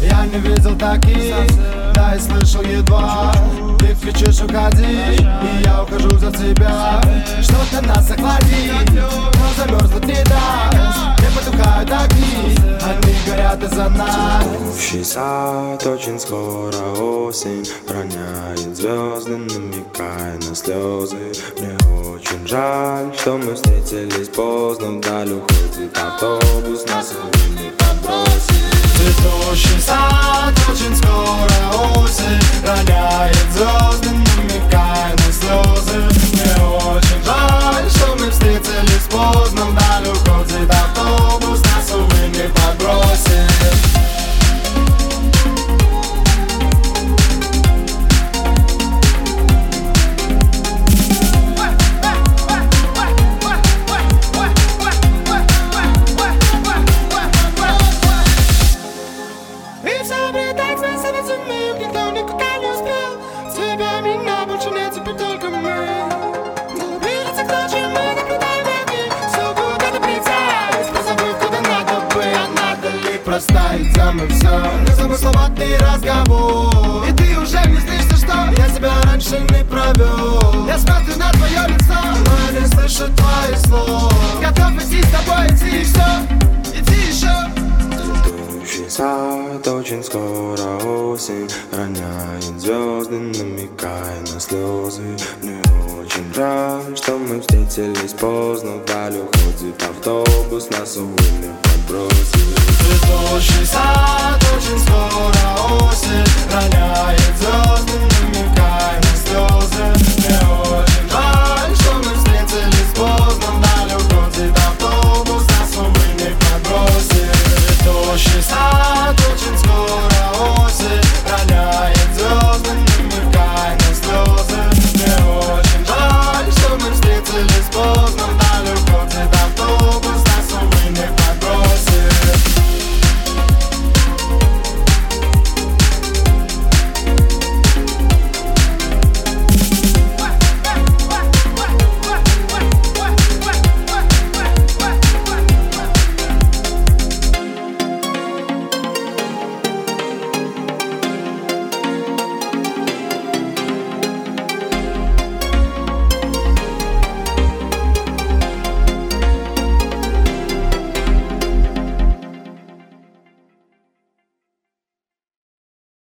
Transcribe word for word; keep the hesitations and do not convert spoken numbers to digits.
Я не видел таких, да и слышал едва. Ты кричишь уходи, и я ухожу за тебя. Что-то нас охладит, но замерзнуть не даст. Не потухают огни, они горят из-за нас. Общий сад, очень скоро осень роняет звезды, намекая на слезы. Мне очень жаль, что мы встретились поздно. Вдаль уходит автобус, нас не подбросит. Цветущий сад, очень скоро осень роняет звезды, намекая на слезы. Мне очень жаль, что мы встретились поздно. Вдаль уходит автобус, нас, увы, не подбросит. Никто никуда не успел. Тебя, меня, больше нет, теперь только мы. Двигаться к ночи, мы наблюдаем огни. Все куда-то прицелись, позабыв, куда надо бы. А надо ли просто идем и все. Незамысловатый разговор, и ты уже не злишься, что я тебя раньше не провел. Я смотрю на твое лицо, но я не слышу твоих слов. Готов идти с тобой, идти и все, иди еще. Цветущий сад, очень скоро осень роняет звезды, намекая на слезы. Мне очень жаль, что мы встретились поздно. Вдаль уходит автобус, нас, увы, не подбросит. Цветущий сад, очень